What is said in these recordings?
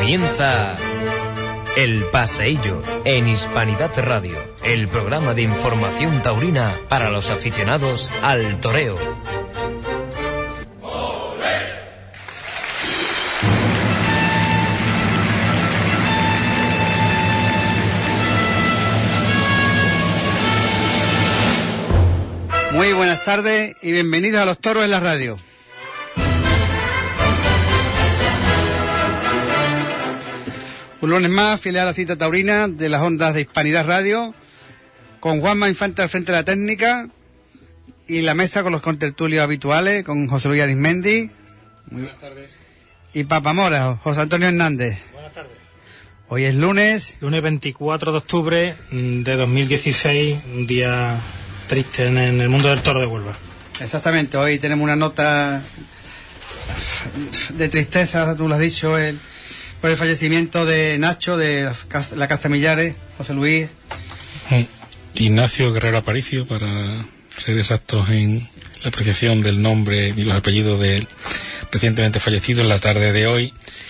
Comienza El Paseillo en Hispanidad Radio, el programa de información taurina para los aficionados al toreo. Muy buenas tardes y bienvenidos a Los Toros en la Radio. Un lunes más, fiel a la cita taurina de las ondas de Hispanidad Radio, con Juanma Infante al frente de la técnica y la mesa con los contertulios habituales, con José Luis Arismendi. Buenas tardes. Y Papamora, José Antonio Hernández. Buenas tardes. Hoy es lunes 24 de octubre de 2016, un día triste en el mundo del toro de Huelva. Exactamente, hoy tenemos una nota de tristeza, tú lo has dicho, por el fallecimiento de Nacho, de la Caza Millares, José Luis. Ignacio Guerrero Aparicio, para ser exactos en la apreciación del nombre y los apellidos del recientemente fallecido en la tarde de hoy.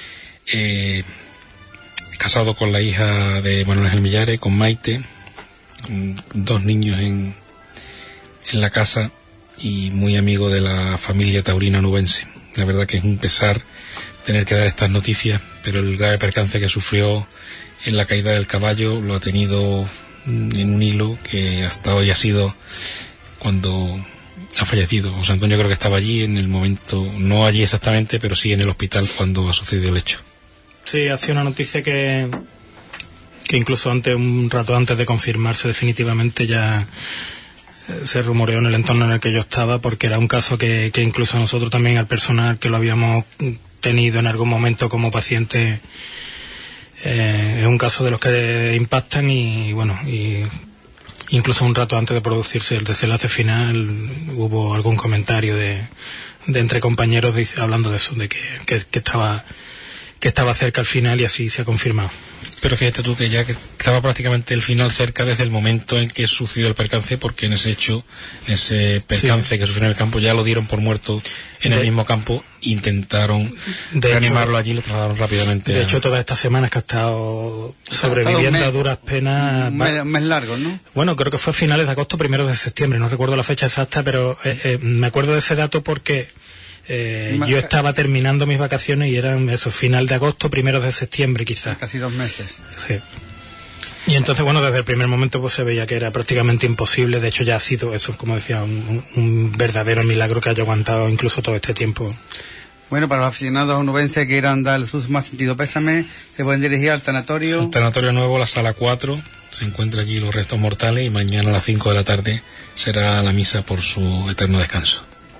Casado con la hija de Manuel Ángel Millares, con Maite, con dos niños en la casa y muy amigo de la familia taurina nubense. La verdad que es un pesar tener que dar estas noticias, pero el grave percance que sufrió en la caída del caballo lo ha tenido en un hilo que hasta hoy ha sido cuando ha fallecido. José Antonio creo que estaba allí en el momento, no allí exactamente, pero sí en el hospital cuando ha sucedido el hecho. Sí, ha sido una noticia que incluso un rato antes de confirmarse definitivamente ya se rumoreó en el entorno en el que yo estaba, porque era un caso que incluso nosotros también, al personal que lo habíamos tenido en algún momento como paciente, es un caso de los que impactan y bueno, y incluso un rato antes de producirse el desenlace final hubo algún comentario de entre compañeros hablando de eso, de que estaba cerca al final, y así se ha confirmado. Pero fíjate tú que ya que estaba prácticamente el final cerca desde el momento en que sucedió el percance, porque en ese hecho, ese percance que sufrió en el campo, ya lo dieron por muerto en el mismo campo, intentaron reanimarlo allí y lo trasladaron rápidamente. De hecho, todas estas semanas que ha estado sobreviviendo a duras penas. Un mes largo, ¿no? Bueno, creo que fue a finales de agosto, primeros de septiembre, no recuerdo la fecha exacta, pero me acuerdo de ese dato porque yo estaba terminando mis vacaciones y eran eso, final de agosto, primeros de septiembre quizás. Casi 2 meses. Sí. Y entonces, bueno, desde el primer momento pues se veía que era prácticamente imposible. De hecho ya ha sido eso, como decía, un verdadero milagro que haya aguantado incluso todo este tiempo. Bueno, para los aficionados onubenses que quieran dar su más sentido pésame, se pueden dirigir al tanatorio. El tanatorio nuevo, la sala 4, se encuentra allí los restos mortales, y mañana a las 5 de la tarde será la misa por su eterno descanso.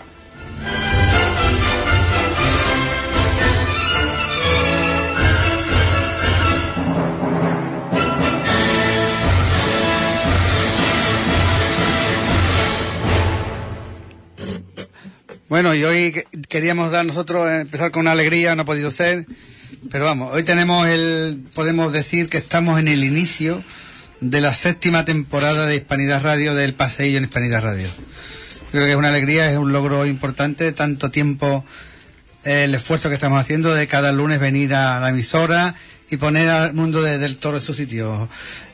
Bueno, y hoy queríamos empezar con una alegría, no ha podido ser, pero vamos, hoy podemos decir que estamos en el inicio de la 7ª temporada de Hispanidad Radio, del Paseillo en Hispanidad Radio. Creo que es una alegría, es un logro importante, tanto tiempo, el esfuerzo que estamos haciendo de cada lunes venir a la emisora y poner al mundo del toro en su sitio.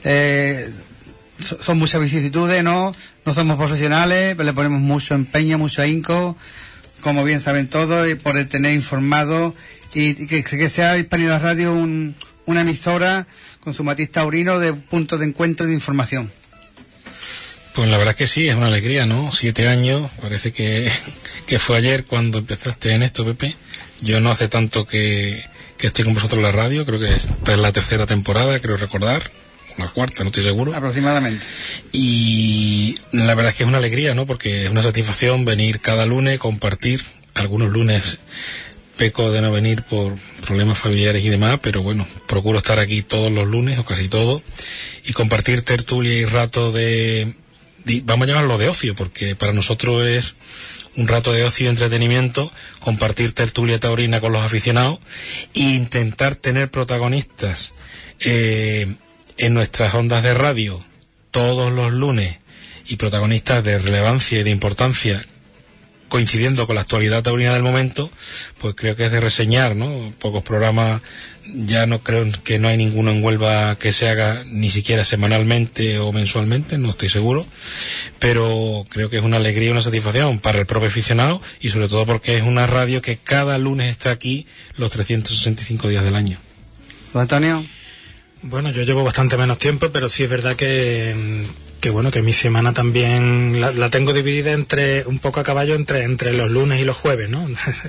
Son muchas vicisitudes, no somos profesionales, pero le ponemos mucho empeño, mucho ahínco, como bien saben todos, y por el tener informado, y que sea Hispanidad Radio una emisora con su matiz taurino de punto de encuentro de información. Pues la verdad que sí, es una alegría, ¿no? 7 años, parece que fue ayer cuando empezaste en esto, Pepe. Yo no hace tanto que estoy con vosotros en la radio, creo que esta es la 3ª temporada, creo recordar. La 4ª, no estoy seguro. Aproximadamente. Y la verdad es que es una alegría, ¿no? Porque es una satisfacción venir cada lunes, compartir. Algunos lunes peco de no venir por problemas familiares y demás, pero bueno, procuro estar aquí todos los lunes, o casi todos, y compartir tertulia y rato vamos a llamarlo de ocio, porque para nosotros es un rato de ocio y entretenimiento, compartir tertulia taurina con los aficionados e intentar tener protagonistas en nuestras ondas de radio todos los lunes, y protagonistas de relevancia y de importancia coincidiendo con la actualidad taurina del momento, pues creo que es de reseñar, ¿no? Pocos programas Ya no creo que no hay ninguno en Huelva que se haga ni siquiera semanalmente o mensualmente, no estoy seguro, pero creo que es una alegría y una satisfacción para el propio aficionado y sobre todo porque es una radio que cada lunes está aquí los 365 días del año. Antonio. Bueno, yo llevo bastante menos tiempo, pero sí es verdad que mi semana también la tengo dividida entre un poco a caballo entre los lunes y los jueves, ¿no?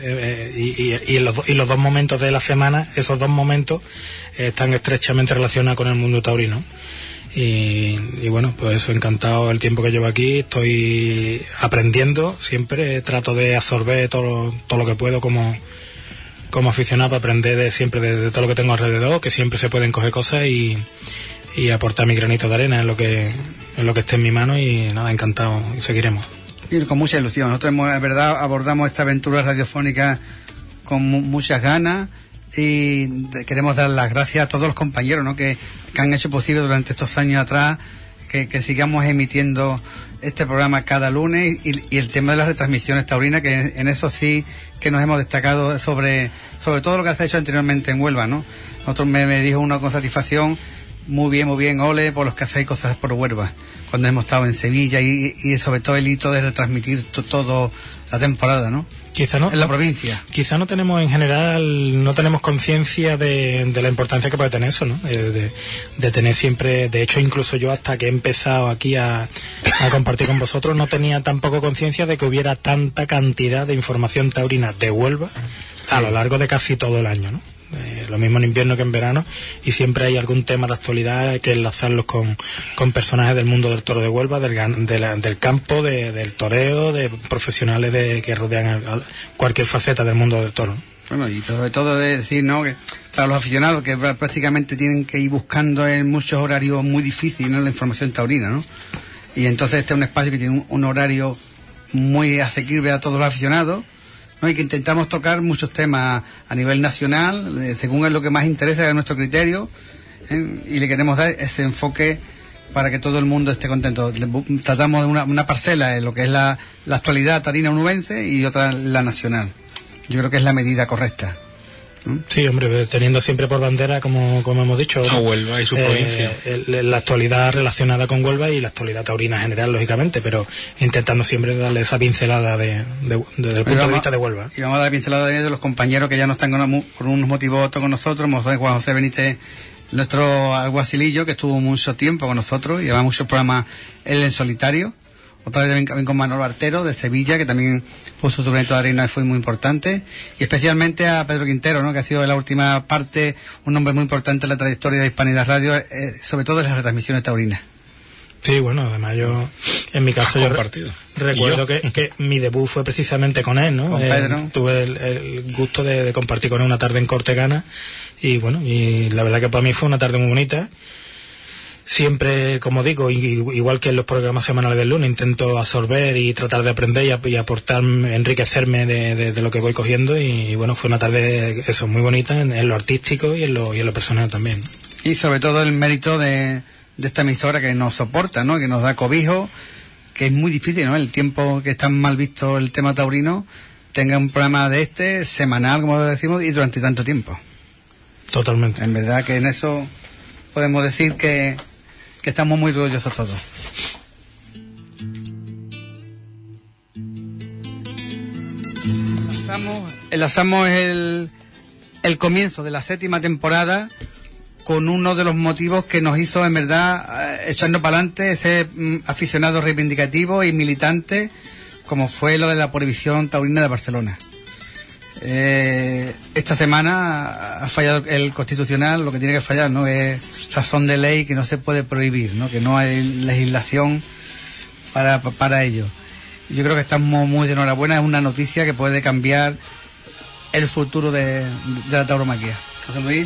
y los dos momentos de la semana, esos dos momentos están estrechamente relacionados con el mundo taurino. Y bueno, pues eso, encantado el tiempo que llevo aquí, estoy aprendiendo, siempre trato de absorber todo lo que puedo como aficionado, para aprender siempre de todo lo que tengo alrededor, que siempre se pueden coger cosas y aportar mi granito de arena en lo que esté en mi mano, y nada, encantado, y seguiremos. Y con mucha ilusión. Nosotros, en verdad, abordamos esta aventura radiofónica con muchas ganas, y queremos dar las gracias a todos los compañeros, ¿no?, que han hecho posible durante estos años atrás que sigamos emitiendo este programa cada lunes, y el tema de las retransmisiones taurinas, que en eso sí que nos hemos destacado sobre todo lo que has hecho anteriormente en Huelva, ¿no? Nosotros me dijo uno con satisfacción: muy bien, ole por los que hacéis cosas por Huelva, cuando hemos estado en Sevilla, y sobre todo el hito de retransmitir toda la temporada, ¿no? Quizá no, en la provincia. Quizá no tenemos en general, no tenemos conciencia de la importancia que puede tener eso, ¿no? De tener siempre, de hecho, incluso yo, hasta que he empezado aquí a compartir con vosotros, no tenía tampoco conciencia de que hubiera tanta cantidad de información taurina de Huelva a lo largo de casi todo el año, ¿no? Lo mismo en invierno que en verano, y siempre hay algún tema de actualidad, hay que enlazarlos con personajes del mundo del toro de Huelva, del campo, del toreo, de profesionales que rodean cualquier faceta del mundo del toro. Bueno, y sobre todo de decir, ¿no?, que para los aficionados, que prácticamente tienen que ir buscando en muchos horarios muy difíciles, ¿no?, la información taurina, ¿no? Y entonces este es un espacio que tiene un horario muy asequible a todos los aficionados, ¿no? Y que intentamos tocar muchos temas a nivel nacional, según es lo que más interesa a nuestro criterio, y le queremos dar ese enfoque para que todo el mundo esté contento. Tratamos de una parcela en lo que es la actualidad taurina onubense, y otra la nacional. Yo creo que es la medida correcta. Sí, hombre, teniendo siempre por bandera, como hemos dicho, a Huelva y su provincia, la actualidad relacionada con Huelva y la actualidad taurina en general, lógicamente, pero intentando siempre darle esa pincelada desde el punto de vista de Huelva. Y vamos a dar pincelada de los compañeros que ya no están por unos motivos u otros con nosotros. Juan José Benítez, nuestro alguacilillo, que estuvo mucho tiempo con nosotros y lleva muchos programas él en solitario. Otra vez también con Manolo Artero de Sevilla, que también puso su granito de arena y fue muy importante, y especialmente a Pedro Quintero, ¿no?, que ha sido en la última parte un hombre muy importante en la trayectoria de Hispanidad Radio, sobre todo en las retransmisiones taurinas. Sí, bueno, además yo, en mi caso, recuerdo que mi debut fue precisamente con él, ¿no? Con Pedro. Tuve el gusto de compartir con él una tarde en Cortegana, y bueno, y la verdad que para mí fue una tarde muy bonita. Siempre, como digo, igual que en los programas semanales del lunes, intento absorber y tratar de aprender y aportar, enriquecerme de lo que voy cogiendo, y bueno, fue una tarde eso, muy bonita en lo artístico y en lo personal también. Y sobre todo el mérito de esta emisora, que nos soporta, ¿no?, que nos da cobijo, que es muy difícil, ¿no?, el tiempo que está mal visto el tema taurino, tenga un programa de semanal, como lo decimos, y durante tanto tiempo. Totalmente. En verdad que en eso podemos decir que estamos muy orgullosos todos. Enlazamos el comienzo de la 7ª temporada con uno de los motivos que nos hizo, en verdad, echarnos para adelante, ese aficionado reivindicativo y militante, como fue lo de la prohibición taurina de Barcelona. Esta semana ha fallado el Constitucional, lo que tiene que fallar, ¿no?, es razón de ley, que no se puede prohibir, ¿no?, que no hay legislación para ello. Yo creo que estamos muy de enhorabuena, es una noticia que puede cambiar el futuro de la tauromaquia. José Luis.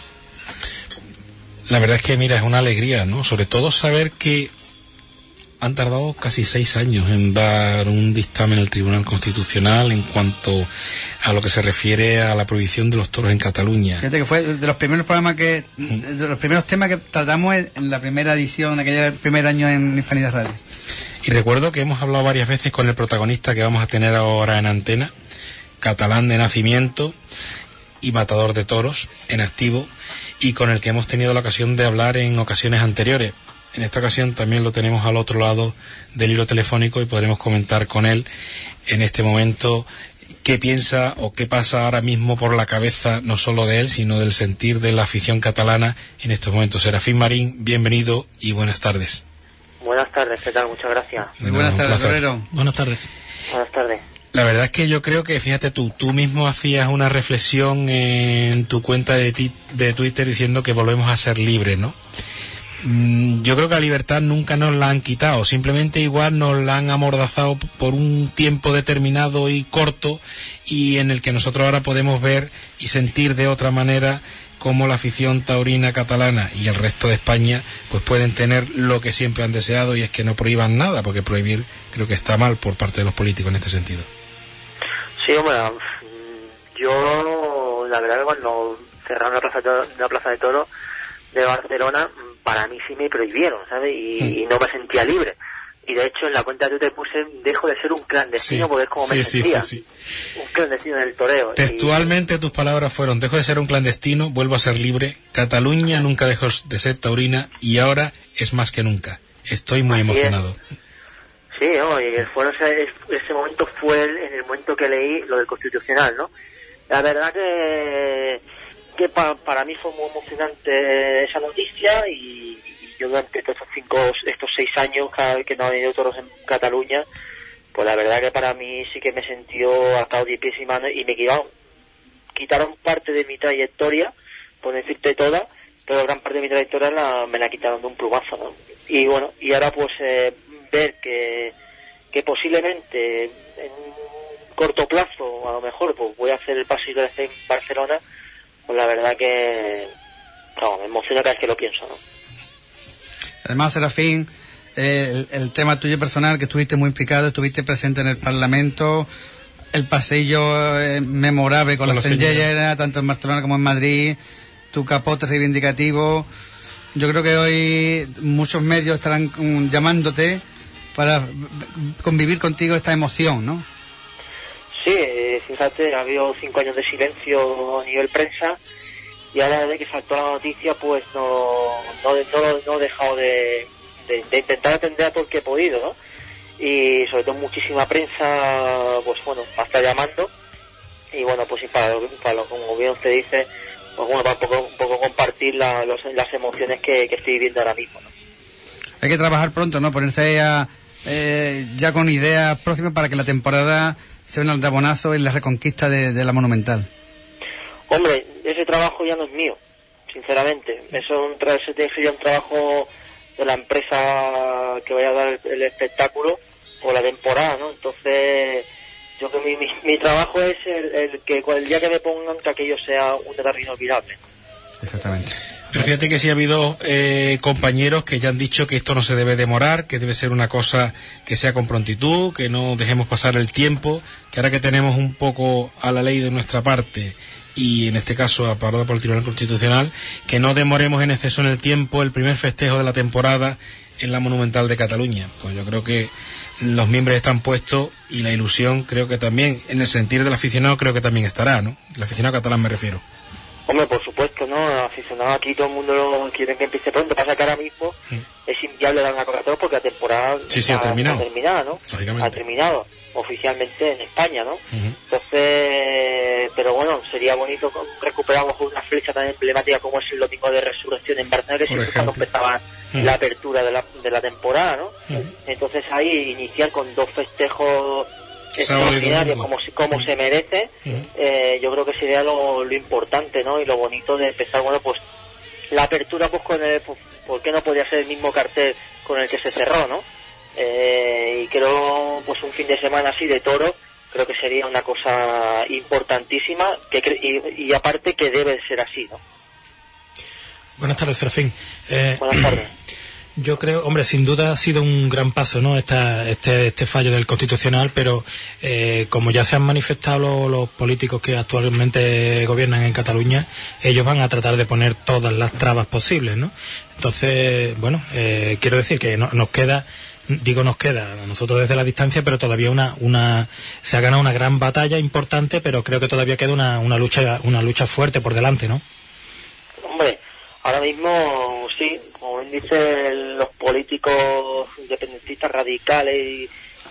La verdad es que, mira, es una alegría, ¿no?, sobre todo saber que han tardado casi 6 años en dar un dictamen al Tribunal Constitucional en cuanto a lo que se refiere a la prohibición de los toros en Cataluña. Fíjate que fue de los primeros programas de los primeros temas que tratamos en la primera edición, aquel primer año en Hispanidad Radio. Y recuerdo que hemos hablado varias veces con el protagonista que vamos a tener ahora en antena, catalán de nacimiento, y matador de toros en activo, y con el que hemos tenido la ocasión de hablar en ocasiones anteriores. En esta ocasión también lo tenemos al otro lado del hilo telefónico y podremos comentar con él en este momento qué piensa o qué pasa ahora mismo por la cabeza, no solo de él, sino del sentir de la afición catalana en estos momentos. Serafín Marín, bienvenido y buenas tardes. Buenas tardes, ¿qué tal? Muchas gracias. Muy buenas tardes, torero. Buenas tardes. Buenas tardes. La verdad es que yo creo que, fíjate tú mismo hacías una reflexión en tu cuenta de Twitter diciendo que volvemos a ser libres, ¿no? Yo creo que la libertad nunca nos la han quitado, simplemente igual nos la han amordazado por un tiempo determinado y corto, y en el que nosotros ahora podemos ver y sentir de otra manera cómo la afición taurina catalana y el resto de España pues pueden tener lo que siempre han deseado, y es que no prohíban nada, porque prohibir creo que está mal por parte de los políticos en este sentido. Sí, hombre, yo la verdad que cuando cerraron la plaza de toros de Barcelona, para mí sí me prohibieron, ¿sabes? Y no me sentía libre. Y de hecho en la cuenta de Twitter puse: dejo de ser un clandestino, porque es como me sentía. Un clandestino en el toreo. Textualmente tus palabras fueron: dejo de ser un clandestino, vuelvo a ser libre, Cataluña nunca dejó de ser taurina y ahora es más que nunca. Estoy muy emocionado. Sí, ¿no? Y ese momento fue en el momento que leí lo del Constitucional, ¿no? La verdad que para mí fue muy emocionante esa noticia, y yo durante estos 6 años, cada vez que no ha habido toros en Cataluña, pues la verdad que para mí sí que me sentió atado de pies y manos, y me quitaron parte de mi trayectoria, por decirte toda, pero gran parte de mi trayectoria me la quitaron de un plumazo, ¿no? Y bueno, y ahora pues ver que posiblemente en un corto plazo, a lo mejor, pues voy a hacer el pasillo de en Barcelona, pues la verdad que me emociona cada vez que lo pienso, ¿no? Además, Serafín, el tema tuyo personal, que estuviste muy implicado, estuviste presente en el Parlamento, el pasillo memorable con la sencillera, tanto en Barcelona como en Madrid, tu capote reivindicativo. Yo creo que hoy muchos medios estarán llamándote para convivir contigo esta emoción, ¿no? Sí, fíjate, ha habido 5 años de silencio a nivel prensa, y ahora desde que saltó la noticia pues no he dejado de intentar atender a todo el que he podido, ¿no? Y sobre todo muchísima prensa, pues bueno, me está llamando, y bueno, pues sí, para como bien usted dice, pues bueno, para un poco compartir las emociones que estoy viviendo ahora mismo, ¿no? Hay que trabajar pronto, ¿no? Ponerse ya con ideas próximas para que la temporada sea un aldabonazo en la reconquista de la Monumental. Hombre, ese trabajo ya no es mío, sinceramente. Eso sería un trabajo de la empresa que vaya a dar el espectáculo o la temporada, ¿no? Entonces, yo que mi trabajo es el que el día que me pongan, que aquello sea un detalle inolvidable. Exactamente. Pero fíjate que sí ha habido compañeros que ya han dicho que esto no se debe demorar, que debe ser una cosa que sea con prontitud, que no dejemos pasar el tiempo, que ahora que tenemos un poco a la ley de nuestra parte, y en este caso aparado por el Tribunal Constitucional, que no demoremos en exceso en el tiempo el primer festejo de la temporada en la Monumental de Cataluña. Pues yo creo que los miembros están puestos, y la ilusión creo que también, en el sentir del aficionado, creo que también estará, ¿no? El aficionado catalán me refiero. Hombre, por supuesto, ¿no? Aficionado aquí, todo el mundo lo quiere que empiece pronto. Pasa que ahora mismo es inviable dar una convocatoria porque la temporada ha terminado. ¿No? Ha terminado oficialmente en España, ¿no? Entonces, pero bueno, sería bonito recuperar una fecha tan emblemática como es el Domingo de Resurrección en Barcelona, que siempre cuando empezaba la apertura de la temporada, ¿no? Entonces ahí iniciar con 2 festejos extraordinario como se merece. Yo creo que sería lo importante, ¿no? Y lo bonito de empezar, bueno, pues la apertura pues con ¿por qué no podría ser el mismo cartel con el que se cerró, ¿no? Y creo pues un fin de semana así de toro, creo que sería una cosa importantísima, y aparte que debe ser así, ¿no? Buenas tardes, Serafín. Buenas tardes. Yo creo, hombre, sin duda ha sido un gran paso, ¿no? Este fallo del Constitucional, pero como ya se han manifestado los políticos que actualmente gobiernan en Cataluña, ellos van a tratar de poner todas las trabas posibles, ¿no? Entonces, bueno, quiero decir que nos queda digo nos queda a nosotros desde la distancia, pero todavía se ha ganado una gran batalla importante, pero creo que todavía queda una lucha fuerte por delante, ¿no? Hombre, ahora mismo sí, como bien dicen los políticos independentistas radicales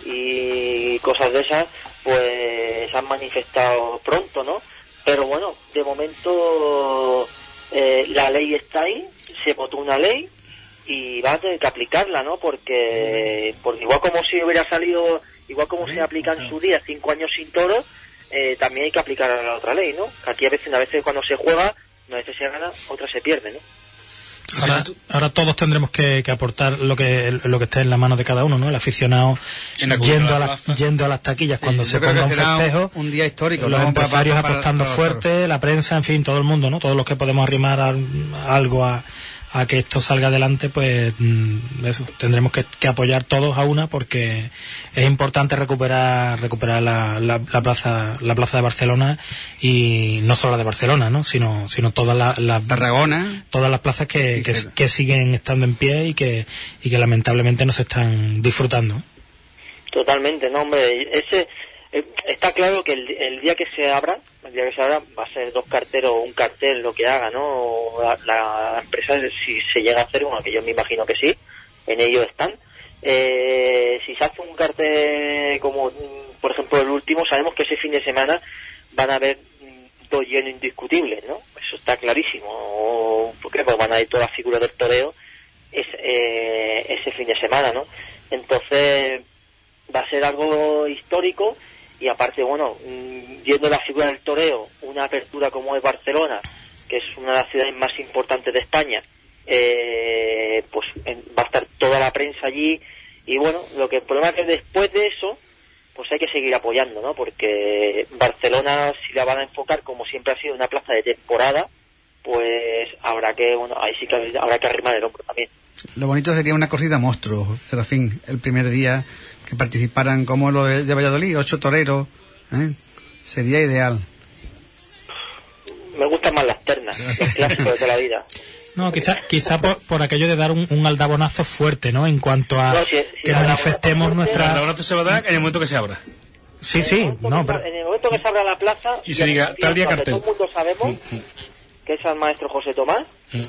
y cosas de esas, pues se han manifestado pronto, ¿no? Pero bueno, de momento la ley está ahí, se votó una ley y va a tener que aplicarla, ¿no? Porque igual como si hubiera salido, igual como se aplica en su día 5 años sin toros, también hay que aplicar a la otra ley, ¿no? Aquí a veces cuando se juega, una vez se gana, otra se pierde, ¿no? Ahora todos tendremos que aportar lo que esté en la mano de cada uno, ¿no? El aficionado yendo a las taquillas cuando se ponga un festejo, un día histórico, los empresarios apostando fuerte, la prensa, en fin, todo el mundo, ¿no? Todos los que podemos arrimar algo a que esto salga adelante, pues eso, tendremos que apoyar todos a una, porque es importante recuperar la plaza de Barcelona, y no solo la de Barcelona, ¿no? sino todas las Tarragona, todas las plazas que siguen estando en pie y que lamentablemente no se están disfrutando. Totalmente, no, hombre, está claro que el día que se abra va a ser 2 carteles o un cartel lo que haga, ¿no? La empresa, si se llega a hacer, bueno, que yo me imagino que sí, en ello están. Si se hace un cartel como, por ejemplo, el último, sabemos que ese fin de semana van a haber 2 llenos indiscutibles, ¿no? Eso está clarísimo, porque pues van a ir todas las figuras del toreo ese fin de semana, ¿no? Entonces va a ser algo histórico. Y aparte, bueno, viendo la figura del toreo, una apertura como es Barcelona, que es una de las ciudades más importantes de España, pues va a estar toda la prensa allí. Y bueno, el problema es que después de eso, pues hay que seguir apoyando, ¿no? Porque Barcelona, si la van a enfocar como siempre ha sido una plaza de temporada, pues ahí sí que habrá que arrimar el hombro también. Lo bonito sería una corrida monstruo, Serafín, el primer día, que participaran como lo de Valladolid, 8 toreros, sería ideal. Me gustan más las ternas, los clásicos de la vida. No, quizá por aquello de dar un aldabonazo fuerte, ¿no? En cuanto a que manifestemos nuestra... El aldabonazo se va a dar en el momento que se abra. Sí, en el momento que se abra la plaza... Y se diga, tal día cartel. Todo el mundo sabemos que es el maestro José Tomás.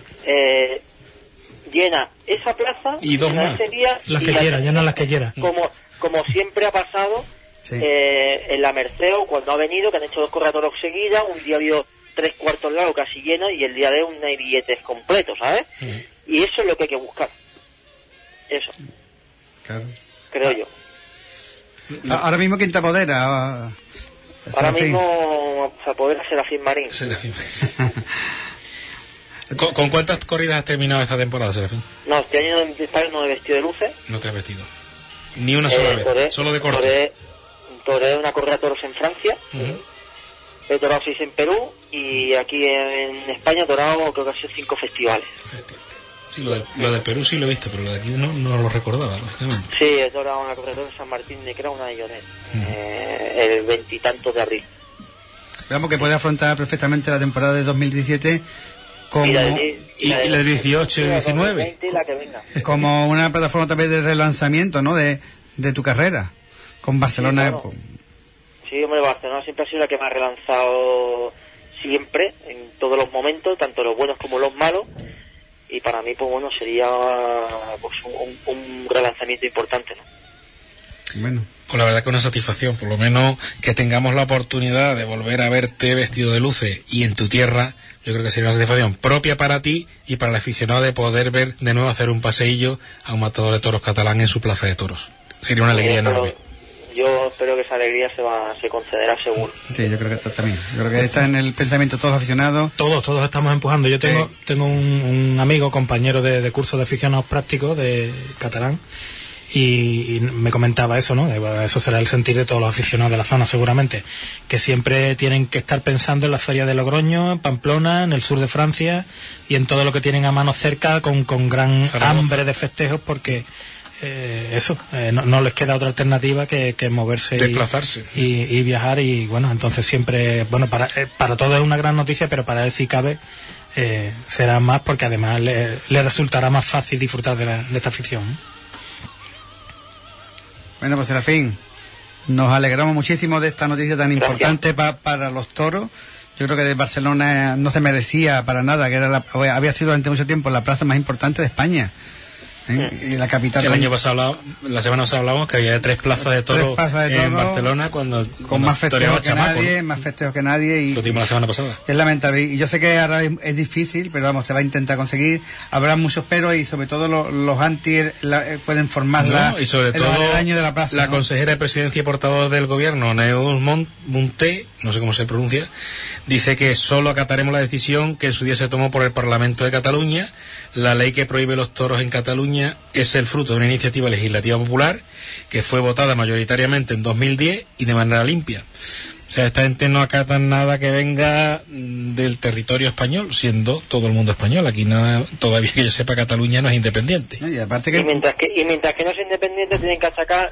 Llena esa plaza y 2 más. Ese día, las que quiera, llena las que quiera. Como siempre ha pasado en la Merceo, cuando ha venido, que han hecho 2 corredoras seguidas, un día ha habido 3/4 lados casi llenos, y el día de hoy no hay billetes completos, ¿sabes? Y eso es lo que hay que buscar. Eso. Claro. Creo yo. Ahora mismo, ¿quién te apodera? Ahora mismo se apodera Serafín Marín. ¿Con cuántas corridas has terminado esta temporada, Serafín? No, este año no he vestido de luces. No te has vestido. Ni una sola vez, solo de corte. Toré una corrida de toros en Francia. He torado 6 en Perú, y aquí en España he torado, creo que han sido 5 festivales. Sí, lo de Perú sí lo he visto, pero lo de aquí no lo recordaba, lógicamente. Sí, he torado una corrida de San Martín de Cra, una de Lloret, el 20 y tantos de abril. Veamos que puede afrontar perfectamente la temporada de 2017 como... y la de 18 y 19 la que venga. Como una plataforma también de relanzamiento, ¿no? De tu carrera con Barcelona. Sí, hombre, Barcelona siempre ha sido la que me ha relanzado siempre, en todos los momentos, tanto los buenos como los malos, y para mí, pues bueno, sería pues un relanzamiento importante, ¿no? Bueno. Pues la verdad que una satisfacción, por lo menos que tengamos la oportunidad de volver a verte vestido de luces y en tu tierra. Yo creo que sería una satisfacción propia para ti y para el aficionado de poder ver de nuevo hacer un paseillo a un matador de toros catalán en su plaza de toros. Sería una alegría enorme. Yo espero que esa alegría se concederá seguro. Sí, yo creo que también. Yo creo que está en el pensamiento de todos los aficionados. Todos estamos empujando. Yo tengo un amigo, compañero de curso de aficionados prácticos de catalán, y me comentaba eso, ¿no? Eso será el sentir de todos los aficionados de la zona, seguramente, que siempre tienen que estar pensando en la feria de Logroño, en Pamplona, en el sur de Francia, y en todo lo que tienen a mano cerca, con gran Zaragoza. hambre de festejos, porque no les queda otra alternativa que moverse, desplazarse y viajar. Y bueno, entonces siempre, bueno, para todos es una gran noticia, pero para él, si cabe, será más, porque además le resultará más fácil disfrutar de esta afición. Bueno, pues Serafín, nos alegramos muchísimo de esta noticia tan importante para los toros. Yo creo que de Barcelona no se merecía para nada, que era había sido durante mucho tiempo la plaza más importante de España. Y la capital. El año pasado, la semana pasada hablábamos que había 3 plazas de toros en Barcelona con más festejos que nadie, más festejos que nadie. Y lo tuvimos la semana pasada. Es lamentable. Y yo sé que ahora es difícil, pero vamos, se va a intentar conseguir. Habrá muchos peros y sobre todo los anti pueden formar y sobre todo daño de la plaza. La consejera de Presidencia y portavoz del Gobierno, Neus Munté, no sé cómo se pronuncia, dice que solo acataremos la decisión que en su día se tomó por el Parlamento de Cataluña. La ley que prohíbe los toros en Cataluña es el fruto de una iniciativa legislativa popular que fue votada mayoritariamente en 2010 y de manera limpia. O sea, esta gente no acata nada que venga del territorio español, siendo todo el mundo español. Aquí no, todavía que yo sepa, Cataluña no es independiente. Y aparte que... mientras que no sea independiente tienen que achacar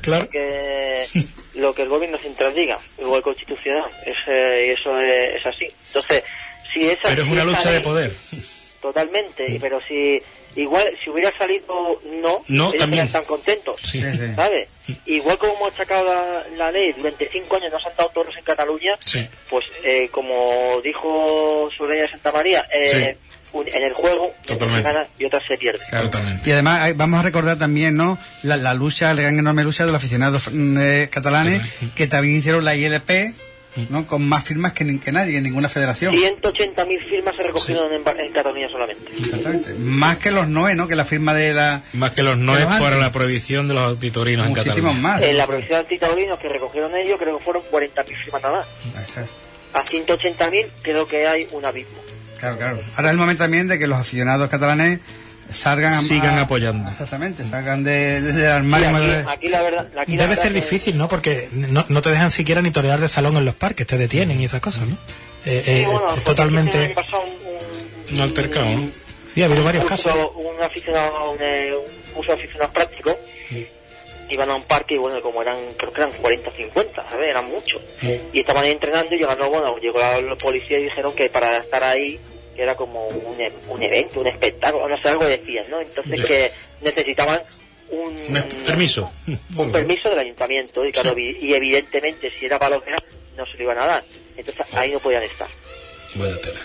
lo que el gobierno central diga, o el constitucional. Eso es así. Entonces, si esa... Pero es una lucha de poder. Totalmente, pero si hubiera salido no ellos también están contentos, sí. ¿sabes? Igual como hemos achacado la ley, durante 5 años no se han dado toros en Cataluña, sí. Pues como dijo Soleña de Santa María, en el juego se gana y otras se pierde. Y además vamos a recordar también, ¿no?, la lucha, la gran enorme lucha de los aficionados catalanes, que también hicieron la ILP, ¿no?, con más firmas que nadie, en ninguna federación. 180.000 firmas se recogieron en Cataluña solamente. Exactamente. Más que los NOE, ¿no?, que la firma de la... Más que los NOE para la prohibición de los antitorinos en Cataluña. Más. En la prohibición de antitorinos que recogieron ellos, creo que fueron 40.000 firmas nada más. A 180.000 creo que hay un abismo. Claro. Ahora es el momento también de que los aficionados catalanes sigan apoyando. Exactamente, salgan desde el armario. Aquí la verdad debe ser difícil, ¿no? Porque no te dejan siquiera ni torear de salón en los parques, te detienen y esas cosas, ¿no? Bueno, totalmente un altercado, ¿no? Sí, ha habido varios casos. Un uso de aficionados prácticos iban a un parque y bueno, como creo que eran 40 o 50, ¿sabes? Eran muchos. Y estaban ahí entrenando y llegó la policía y dijeron que para estar ahí que era como un evento, un espectáculo, no sé, algo decían, ¿no? Entonces que necesitaban un permiso del ayuntamiento y claro, y evidentemente si era para lo que era, no se lo iban a dar. Entonces ahí no podían estar. Buena tela.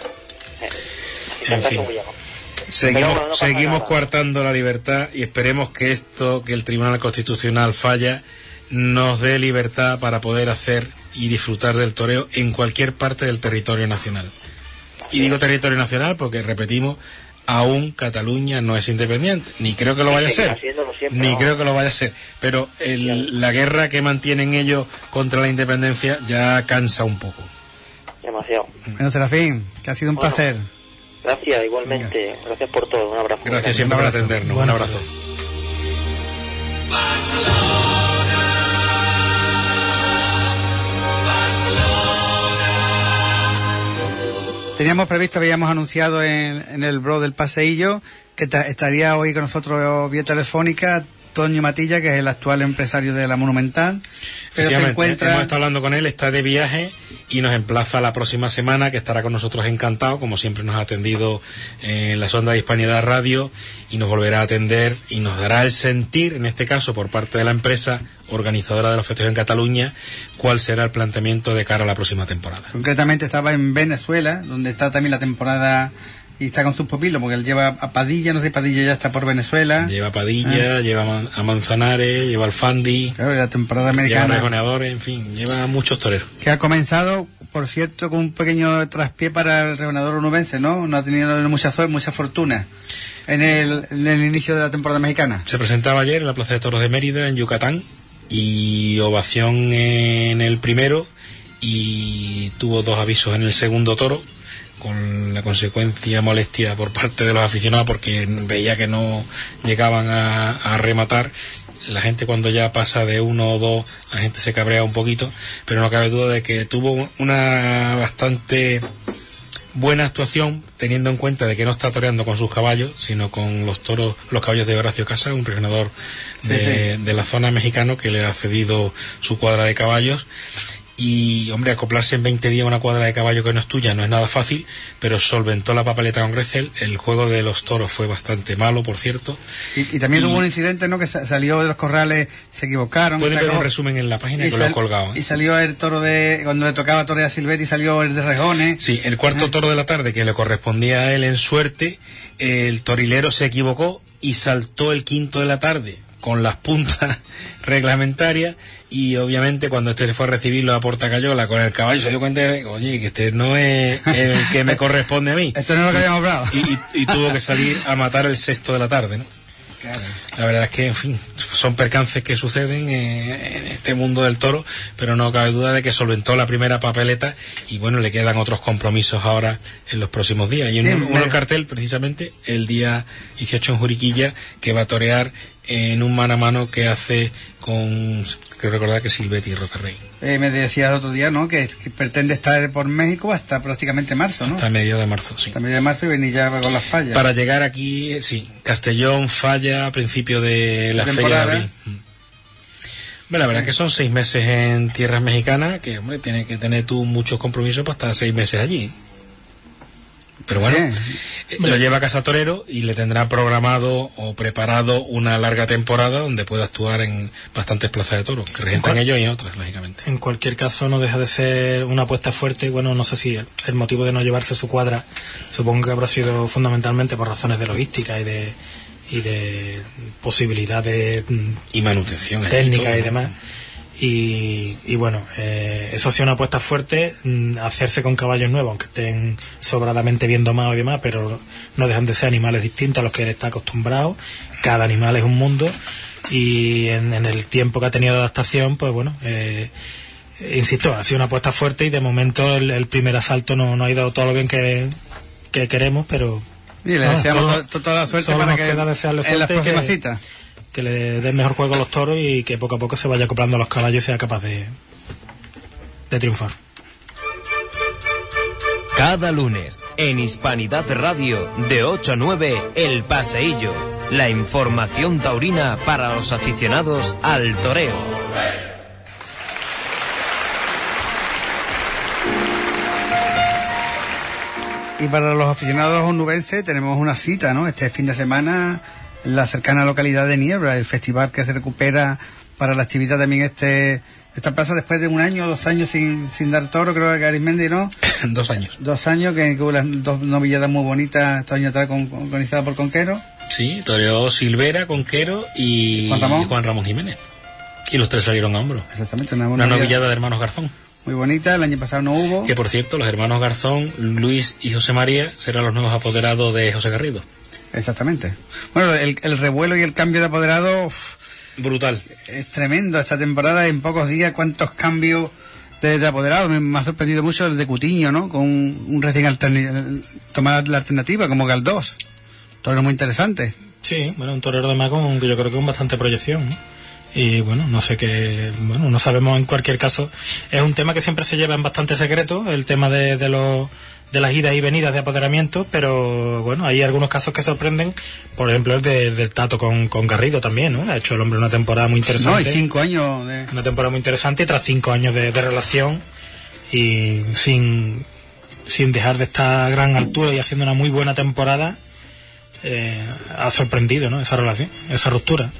En fin. Seguimos coartando la libertad y esperemos que el Tribunal Constitucional falla nos dé libertad para poder hacer y disfrutar del toreo en cualquier parte del territorio nacional. Y digo territorio nacional porque, repetimos, aún Cataluña no es independiente, ni creo que lo vaya a ser, creo que lo vaya a ser, pero la guerra que mantienen ellos contra la independencia ya cansa un poco. Demasiado. Bueno, Serafín, que ha sido un placer. Gracias, igualmente. Venga. Gracias por todo, un abrazo. Gracias siempre por atendernos, un abrazo. Teníamos previsto, habíamos anunciado en el blog del Paseillo que estaría hoy con nosotros vía telefónica Toño Matilla, que es el actual empresario de la Monumental. Pero se encuentra... Hemos estado hablando con él, está de viaje y nos emplaza la próxima semana, que estará con nosotros encantado, como siempre nos ha atendido en la Sonda de Hispanidad Radio, y nos volverá a atender y nos dará el sentir, en este caso por parte de la empresa organizadora de los festejos en Cataluña, cuál será el planteamiento de cara a la próxima temporada. Concretamente estaba en Venezuela, donde está también la temporada... Y está con sus pupilos, porque él lleva a Padilla, no sé, Padilla ya está por Venezuela. Lleva a Padilla, lleva a Manzanares, lleva al Fandi. Claro, la temporada americana. Lleva a rejoneadores, en fin, lleva a muchos toreros. Que ha comenzado, por cierto, con un pequeño traspié para el rejoneador onubense, ¿no? No ha tenido mucha fortuna en el inicio de la temporada mexicana. Se presentaba ayer en la Plaza de Toros de Mérida, en Yucatán, y ovación en el primero, y tuvo 2 avisos en el segundo toro, con la consecuencia molestia por parte de los aficionados porque veía que no llegaban a rematar. La gente cuando ya pasa de 1 o 2, la gente se cabrea un poquito, pero no cabe duda de que tuvo una bastante buena actuación, teniendo en cuenta de que no está toreando con sus caballos, sino con los caballos de Horacio Casa, un rejoneador de la zona mexicano que le ha cedido su cuadra de caballos. y, hombre, acoplarse en 20 días a una cuadra de caballo que no es tuya no es nada fácil, pero solventó la papeleta con Recel. El juego de los toros fue bastante malo, por cierto. Y también hubo un incidente, ¿no?, que salió de los corrales, se equivocaron. Pueden ver un resumen en la página que lo he colgado. Y salió el toro cuando le tocaba torear a Silvetti, salió el de Rejones. Sí, el cuarto toro de la tarde, que le correspondía a él en suerte, el torilero se equivocó y saltó el quinto de la tarde con las puntas reglamentarias, y obviamente cuando este se fue a recibirlo a Portacayola con el caballo se dio cuenta de, oye, que este no es el que me corresponde a mí. Esto no es lo que habíamos hablado. Y tuvo que salir a matar el sexto de la tarde, ¿no? Claro. La verdad es que, en fin, son percances que suceden en este mundo del toro, pero no cabe duda de que solventó la primera papeleta y, bueno, le quedan otros compromisos ahora en los próximos días. Y uno en cartel, precisamente, el día 18 en Juriquilla, que va a torear en un mano a mano que hace con, creo recordar que Silvetti y Rocarrey. Me decía el otro día, ¿no?, que pretende estar por México hasta prácticamente marzo, ¿no? Hasta mediados de marzo, sí. Hasta mediados de marzo y venir ya con las fallas. Para llegar aquí, sí, Castellón, Falla, a principio de la feria de abril. Bueno, la verdad es que son 6 meses en tierras mexicanas, que, hombre, tienes que tener tú muchos compromisos para estar 6 meses allí. Pero bueno, sí. Lo lleva a Casa Torero y le tendrá programado o preparado una larga temporada donde pueda actuar en bastantes plazas de toros, que regentan ellos y en otras, lógicamente. En cualquier caso, no deja de ser una apuesta fuerte. Bueno, no sé si el motivo de no llevarse su cuadra, supongo que habrá sido fundamentalmente por razones de logística y de posibilidad de y manutención técnica y demás. Y bueno, eso ha sido una apuesta fuerte, hacerse con caballos nuevos, aunque estén sobradamente bien domados y demás, pero no dejan de ser animales distintos a los que él está acostumbrado. Cada animal es un mundo, y en el tiempo que ha tenido de adaptación, pues bueno, insisto, ha sido una apuesta fuerte, y de momento el primer asalto no ha ido todo lo bien que queremos, pero y le deseamos toda la suerte para que en las próximas citas que le den mejor juego a los toros y que poco a poco se vaya acoplando a los caballos y sea capaz de triunfar. Cada lunes, en Hispanidad Radio, de 8 a 9, El Paseillo. La información taurina para los aficionados al toreo. Y para los aficionados onubenses tenemos una cita, ¿no?, este fin de semana en la cercana localidad de Niebla, el festival que se recupera para la actividad también esta plaza después de 1 año o 2 años sin dar toro, creo que Arismendi, ¿no? 2 años. 2 años, que hubo las 2 novilladas muy bonitas estos años atrás organizadas por Conquero. Sí, toreó Silvera, Conquero y Juan Ramón Jiménez. Y los 3 salieron a hombro. Exactamente, una novillada de hermanos Garzón. Muy bonita, el año pasado no hubo. Que, por cierto, los hermanos Garzón, Luis y José María, serán los nuevos apoderados de José Garrido. Exactamente. Bueno, el revuelo y el cambio de apoderado brutal. Es tremendo esta temporada. En pocos días, cuántos cambios de apoderado. Me ha sorprendido mucho el de Cutiño, ¿no? Con un recién tomar la alternativa como Galdós. Torero muy interesante. Sí, bueno, un torero de Macón que yo creo que con bastante proyección, ¿no? Y bueno, no sé qué, bueno, no sabemos. En cualquier caso, es un tema que siempre se lleva en bastante secreto, el tema de las idas y venidas de apoderamiento, pero bueno, hay algunos casos que sorprenden, por ejemplo el del Tato con Garrido también, ¿no? Ha hecho el hombre una temporada muy interesante. No, y 5 años una temporada muy interesante, y tras 5 años de relación, y sin dejar de esta gran altura y haciendo una muy buena temporada, ha sorprendido, ¿no?, esa relación, esa ruptura.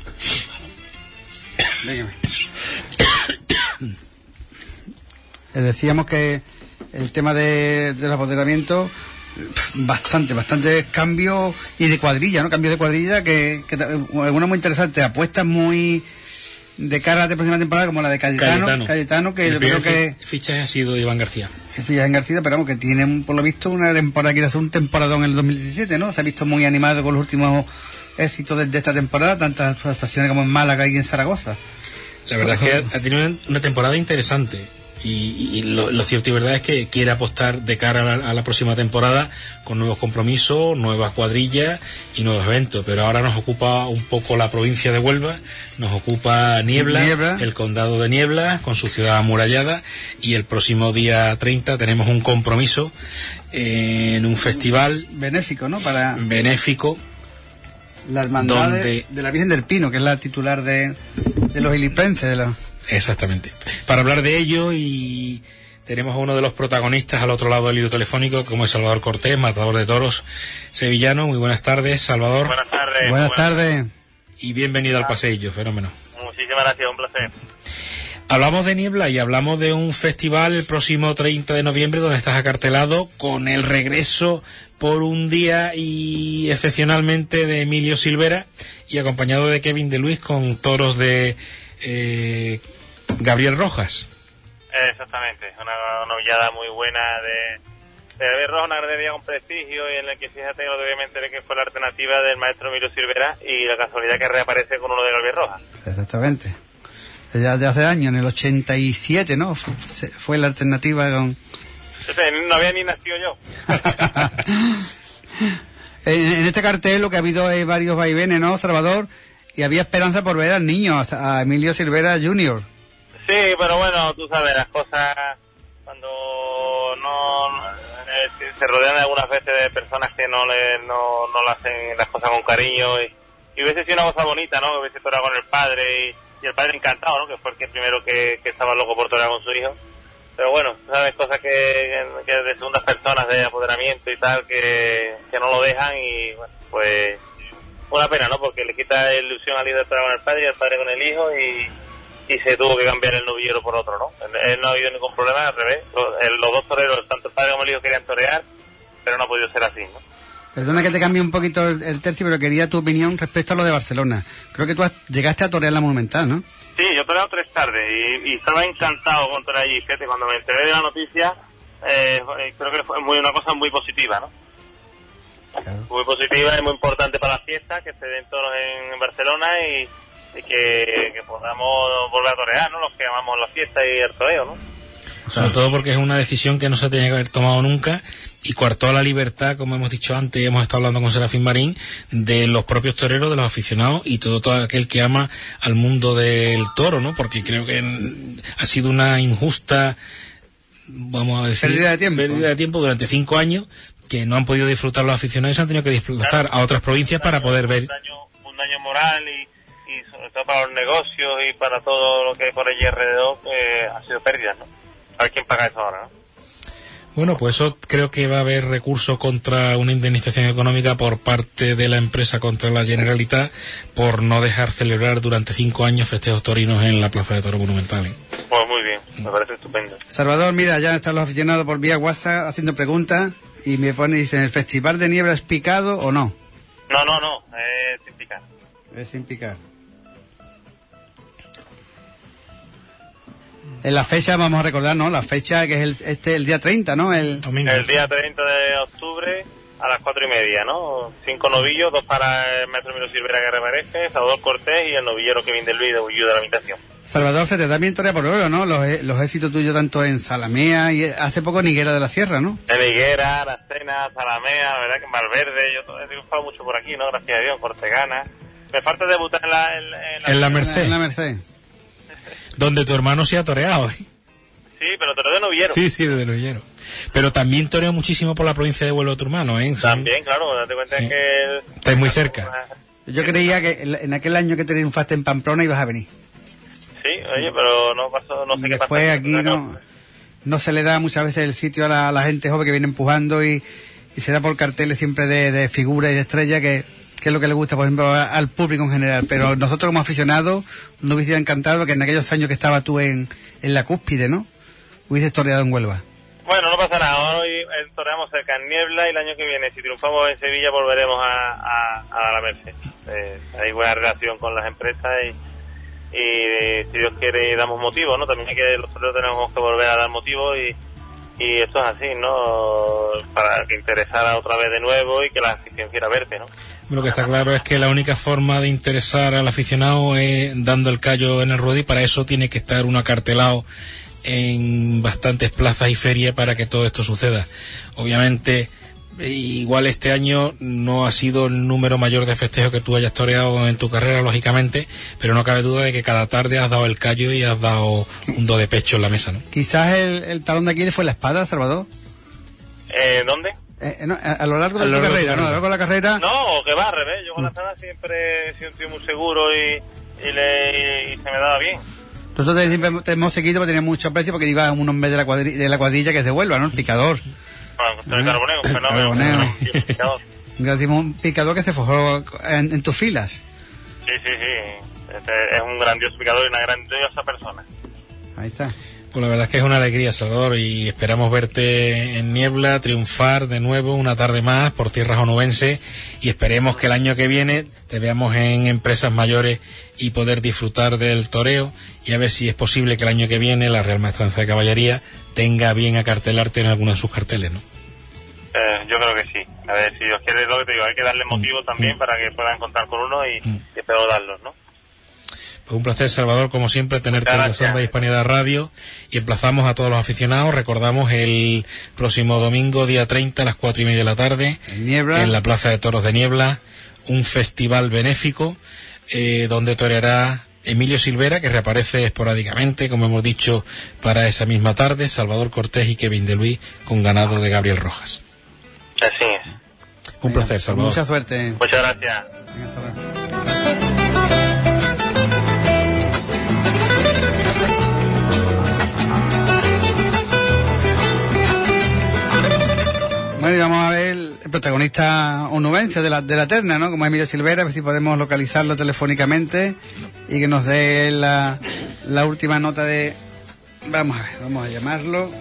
Decíamos que el tema del apoderamiento, bastante cambio, y de cuadrilla, ¿no? Cambio de cuadrilla que alguna muy interesante, apuestas muy de cara a la próxima temporada, como la de Cayetano, que yo creo que fichaje ha sido Iván García. Pero vamos, que tienen por lo visto una temporada, quiere hacer un temporadón en el 2017, ¿no? Se ha visto muy animado con los últimos éxitos de esta temporada, tantas actuaciones como en Málaga y en Zaragoza. La verdad es que ha tenido una temporada interesante. Y lo cierto y verdad es que quiere apostar de cara a la próxima temporada con nuevos compromisos, nuevas cuadrillas y nuevos eventos. Pero ahora nos ocupa un poco la provincia de Huelva, nos ocupa Niebla, el condado de Niebla con su ciudad amurallada, y el próximo día 30 tenemos un compromiso en un festival benéfico, ¿no? Benéfico. La hermandad de la Virgen del Pino, que es la titular de los ilipenses, Exactamente. Para hablar de ello, y tenemos a uno de los protagonistas al otro lado del hilo telefónico, como es Salvador Cortés, matador de toros sevillano. Muy buenas tardes, Salvador. Buenas tardes. Buenas tardes. Y bienvenido al paseillo, fenómeno. Muchísimas gracias, un placer. Hablamos de Niebla y hablamos de un festival el próximo 30 de noviembre donde estás acartelado con el regreso por un día y excepcionalmente de Emilio Silvera y acompañado de Kevin de Luis con toros de Gabriel Rojas. Exactamente, una novillada muy buena de Gabriel Rojas, una ganadería con prestigio y en el que fíjate obviamente que fue la alternativa del maestro Emilio Silvera y la casualidad que reaparece con uno de Gabriel Rojas. Exactamente. Ya de hace años, en el 87, ¿no? Fue la alternativa con... No había ni nacido yo. en este cartel lo que ha habido es varios vaivenes, ¿no, Salvador? Y había esperanza por ver al niño, a Emilio Silvera Jr. Sí, pero bueno, tú sabes, las cosas cuando se rodean algunas veces de personas que no le hacen las cosas con cariño y hubiese sido una cosa bonita, ¿no? Hubiese toreado con el padre y el padre encantado, ¿no? Que fue el primero que estaba loco por torear con su hijo. Pero bueno, sabes, cosas que de segundas personas de apoderamiento y tal, que no lo dejan y bueno, pues una pena, ¿no? Porque le quita ilusión al hijo de torear con el padre y al padre con el hijo y se tuvo que cambiar el novillero por otro, ¿no? Él no ha habido ningún problema, al revés. Los dos toreros, tanto el padre como el hijo, querían torear, pero no ha podido ser así, ¿no? Perdona que te cambie un poquito el tercio, pero quería tu opinión respecto a lo de Barcelona. Creo que tú llegaste a torear la Monumental, ¿no? Sí, yo toreé 3 tardes y estaba encantado con torear allí. Fíjate, cuando me enteré de la noticia, creo que fue una cosa muy positiva, ¿no? Claro. Muy positiva y muy importante para la fiesta, que se den toros en Barcelona y que podamos volver a torear, ¿no? Los que amamos la fiesta y el toreo, ¿no? Sobre todo porque es una decisión que no se tenía que haber tomado nunca y coartó a la libertad, como hemos dicho antes, hemos estado hablando con Serafín Marín, de los propios toreros, de los aficionados y todo aquel que ama al mundo del toro, ¿no? Porque creo que ha sido una injusta, vamos a decir, pérdida de tiempo durante 5 años que no han podido disfrutar los aficionados y se han tenido que desplazar a otras provincias para poder ver. Un daño moral y sobre todo para los negocios y para todo lo que hay por allí alrededor, ha sido pérdida, ¿no? A ver quién paga eso ahora, ¿no? Bueno, pues eso creo que va a haber recurso contra una indemnización económica por parte de la empresa contra la Generalitat por no dejar celebrar durante 5 años festejos torinos en la Plaza de Toros Monumental, ¿eh? Pues muy bien, me parece estupendo. Salvador, mira, ya están los aficionados por vía WhatsApp haciendo preguntas y me dicen, ¿el Festival de Niebla es picado o no? No, es sin picar. Es sin picar. En la fecha, vamos a recordar, ¿no? La fecha que es el día 30, ¿no? El domingo. El día 30 de octubre a las 4:30, ¿no? 5 novillos, 2 para el maestro Emilio Silvera que reaparece, Salvador Cortés y el novillero Kevin de Luis de Ullido de la Imitación. Salvador, se te da bien torea por oro, ¿no? Los éxitos tuyos tanto en Zalamea y hace poco en Higuera de la Sierra, ¿no? En Higuera, Aracena, Zalamea, la verdad que en Valverde, yo he triunfado mucho por aquí, ¿no? Gracias a Dios, Cortegana. Me falta debutar en la Merced. En la Merced. Donde tu hermano se ha toreado, ¿eh? Sí, pero toreo de novillero. Sí, de novillero. Pero también toreó muchísimo por la provincia de Huelva tu hermano, ¿eh? También, claro, date cuenta que... Estáis muy cerca. Yo creía que en aquel año que te triunfaste en Pamplona ibas a venir. Sí, oye, pero no pasó, no sé qué pasó. Después aquí no se le da muchas veces el sitio a la gente joven que viene empujando y se da por carteles siempre de figura y de estrella que es lo que le gusta, por ejemplo, al público en general. Pero nosotros como aficionados nos hubiese encantado que en aquellos años que estabas tú en la cúspide, ¿no? Hubieses toreado en Huelva. Bueno, no pasa nada. Hoy toreamos cerca en Niebla y el año que viene, si triunfamos en Sevilla, volveremos a la Merced. Hay buena relación con las empresas y si Dios quiere damos motivos, ¿no? También hay que nosotros tenemos que volver a dar motivos y esto es así, ¿no? Para que interesara otra vez de nuevo y que la afición quiera verte, ¿no? Lo que está claro es que la única forma de interesar al aficionado es dando el callo en el ruedo y para eso tiene que estar uno acartelado en bastantes plazas y ferias para que todo esto suceda. Obviamente, igual este año no ha sido el número mayor de festejos que tú hayas toreado en tu carrera, lógicamente, pero no cabe duda de que cada tarde has dado el callo y has dado un do de pecho en la mesa, ¿no? Quizás el talón de Aquiles fue la espada, Salvador. ¿Dónde? No, a lo largo de la carrera, ¿no? A lo largo de la carrera... No, que va al revés. Yo con la espada siempre he sido un tío muy seguro y se me daba bien. Nosotros siempre te hemos seguido porque tenía mucho aprecio, porque iba un hombre de la cuadrilla que es de Huelva, ¿no? El picador. Bueno, el Carboneo, un fenómeno. Un picador que se forjó en tus filas. Sí. Es un grandioso picador y una grandiosa persona. Ahí está. Pues la verdad es que es una alegría, Salvador, y esperamos verte en Niebla, triunfar de nuevo una tarde más por tierras onubenses, y esperemos que el año que viene te veamos en empresas mayores y poder disfrutar del toreo, y a ver si es posible que el año que viene la Real Maestranza de Caballería tenga bien acartelarte en alguno de sus carteles, ¿no? Yo creo que sí. A ver, si Dios quiere, lo que te digo, hay que darle motivos también para que puedan contar con uno y espero darlos, ¿no? Pues un placer, Salvador, como siempre, tenerte en la Sonda de Hispanidad Radio, y emplazamos a todos los aficionados. Recordamos el próximo domingo, día 30, a las 4:30 de la tarde, en la Plaza de Toros de Niebla, un festival benéfico donde toreará Emilio Silvera, que reaparece esporádicamente, como hemos dicho, para esa misma tarde, Salvador Cortés y Kevin de Luis, con ganado de Gabriel Rojas. Así es. Un placer, Salvador. Mucha suerte. Muchas gracias. Bueno, y vamos a ver el protagonista onubense de la terna, ¿no? Como Emilio Silvera, a ver si podemos localizarlo telefónicamente y que nos dé la última nota de... Vamos a llamarlo.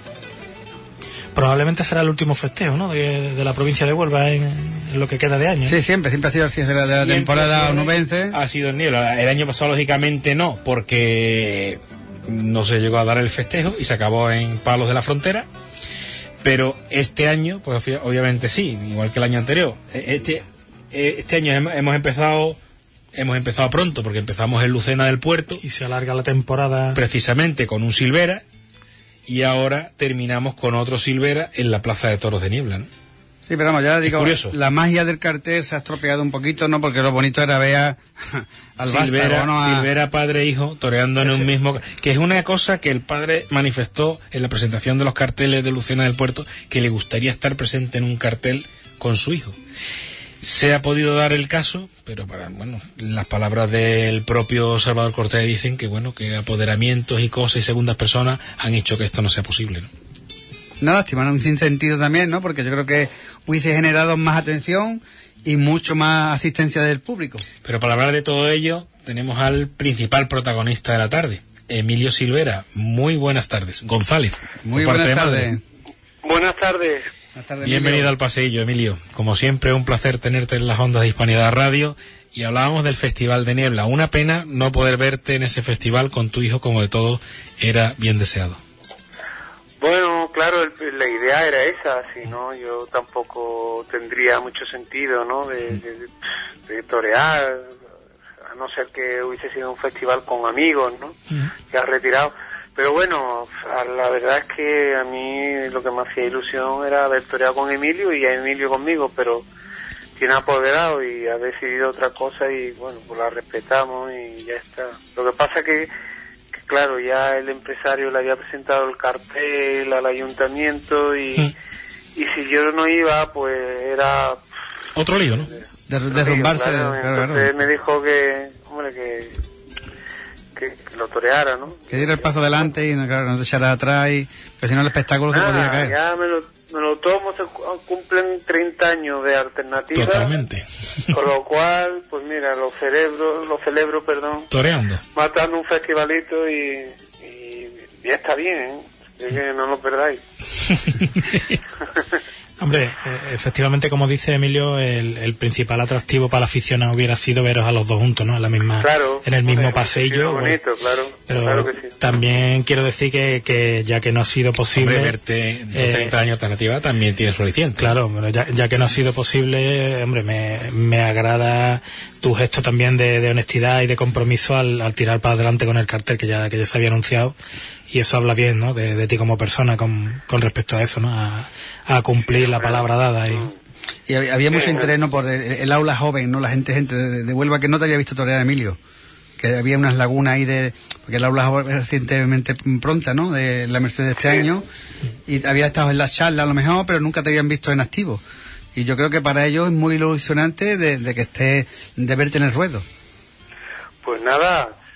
Probablemente será el último festejo, ¿no? De la provincia de Huelva en lo que queda de año. Sí, siempre ha sido así de la temporada onubense. Ha sido en Niebla. El año pasado, lógicamente, no, porque no se llegó a dar el festejo y se acabó en Palos de la Frontera. Pero este año, pues obviamente sí, igual que el año anterior. Este año hemos empezado pronto, porque empezamos en Lucena del Puerto. Y se alarga la temporada. Precisamente con un Silvera. Y ahora terminamos con otro Silvera en la Plaza de Toros de Niebla, ¿no? Sí, pero vamos, ya digo, curioso. La magia del cartel se ha estropeado un poquito, ¿no? Porque lo bonito era ver al Silvera, vástago, ¿no? Silvera, padre e hijo, toreando en un mismo... Que es una cosa que el padre manifestó en la presentación de los carteles de Lucena del Puerto, que le gustaría estar presente en un cartel con su hijo. Se ha podido dar el caso, pero las palabras del propio Salvador Cortés dicen que que apoderamientos y cosas y segundas personas han hecho que esto no sea posible, ¿no? Una lástima, ¿no? Un sinsentido también, ¿no? Porque yo creo que hubiese generado más atención y mucho más asistencia del público. Pero para hablar de todo ello, tenemos al principal protagonista de la tarde, Emilio Silvera. Muy buenas tardes. González. Muy buenas tardes. Buenas tardes. Bienvenido al paseillo, Emilio. Como siempre, un placer tenerte en las ondas de Hispanidad Radio. Y hablábamos del Festival de Niebla. Una pena no poder verte en ese festival con tu hijo, como de todo era bien deseado. Bueno, claro, la idea era esa, si no, yo tampoco tendría mucho sentido, ¿no? De torear, a no ser que hubiese sido un festival con amigos, ¿no? Que ha retirado. Pero bueno, la verdad es que a mí lo que me hacía ilusión era haber toreado con Emilio y a Emilio conmigo, pero tiene apoderado y ha decidido otra cosa y bueno, pues la respetamos y ya está. Lo que pasa que claro, ya el empresario le había presentado el cartel al ayuntamiento y si yo no iba, pues era... Otro lío, ¿no? Derrumbarse. Entonces me dijo que lo toreara, ¿no? Que diera el paso adelante y no te echara atrás, pero si no el espectáculo se podía caer. Ya me lo tomo, se cumplen 30 años de alternativa. Totalmente. Con lo cual, pues mira, lo celebro, toreando. Matando un festivalito y ya está bien, ¿eh? Que no lo perdáis. Hombre, efectivamente, como dice Emilio, el principal atractivo para la afición hubiera sido veros a los dos juntos, ¿no? En el mismo paseillo. Bonito, pero claro que sí. También quiero decir que ya que no ha sido posible... Hombre, verte en 30 años alternativa también tiene su aliciente. Claro, pero ya que no ha sido posible, hombre, me agrada tu gesto también de honestidad y de compromiso al tirar para adelante con el cartel que ya se había anunciado. Y eso habla bien, ¿no? De ti como persona con respecto a eso, ¿no? A cumplir la palabra dada. Y había mucho interés, ¿no? Por el aula joven, ¿no? La gente de Huelva que no te había visto torear, Emilio. Que había unas lagunas ahí porque el aula joven es recientemente pronta, ¿no? De la Merced de este año. Y había estado en las charlas a lo mejor, pero nunca te habían visto en activo. Y yo creo que para ellos es muy ilusionante de que estés, de verte en el ruedo. Pues nada,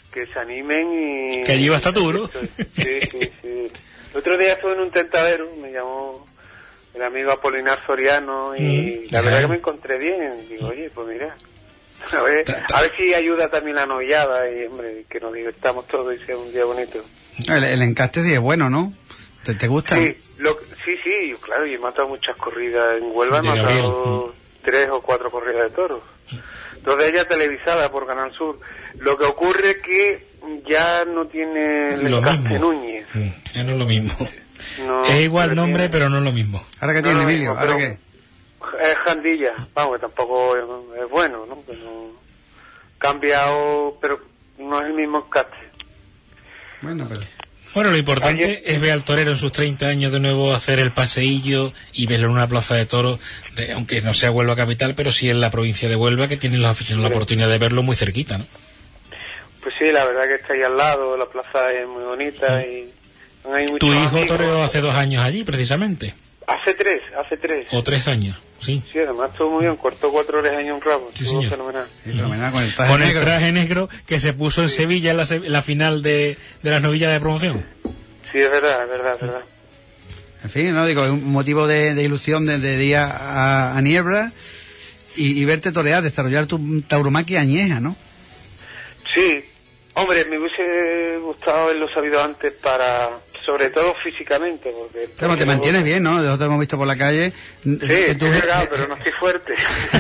que se animen y... Que allí va a estar tú, ¿no? Sí. El otro día estuve en un tentadero, me llamó el amigo Apolinar Soriano y la verdad que me encontré bien. Digo, oye, pues mira, a ver si ayuda también la noviada y, hombre, que nos divirtamos todos y sea un día bonito. El encaste sí es bueno, ¿no? ¿Te gusta? Sí, claro, yo he matado muchas corridas en Huelva, he matado 3 o 4 corridas de toros. 2 de ellas televisadas por Canal Sur. Lo que ocurre es que ya no tiene el encaste Núñez. Ya no es lo mismo. No, es igual nombre, pero no es lo mismo. ¿Ahora qué tiene, Emilio? Mismo, ¿Ahora qué? Es Jandilla, vamos, que tampoco es bueno, ¿no? Que no cambiado, pero no es el mismo encaste. Bueno, lo importante es ver al torero en sus 30 años de nuevo hacer el paseillo y verlo en una plaza de toros, aunque no sea Huelva capital, pero sí en la provincia de Huelva, que tienen los aficionados la oportunidad de verlo muy cerquita, ¿no? Pues sí, la verdad que está ahí al lado, la plaza es muy bonita y hay muchos Tu hijo amigos. toreó hace 2 años allí, precisamente. Hace 3. O 3 años, sí. Sí, además estuvo muy bien, cortó 4 orejas un rabo. Sí, señor. Fenomenal. Con el traje negro que se puso en Sevilla en la final de las novillas de promoción. Sí, es verdad. En fin, no digo, es un motivo de ilusión de ir a Niebla y verte torear, desarrollar tu tauromaquia añeja, ¿no? Sí, hombre, me hubiese gustado haberlo sabido antes sobre todo físicamente, porque... Pero te mantienes bien, ¿no? Nosotros te hemos visto por la calle. Sí, estoy delgado, pero no estoy fuerte.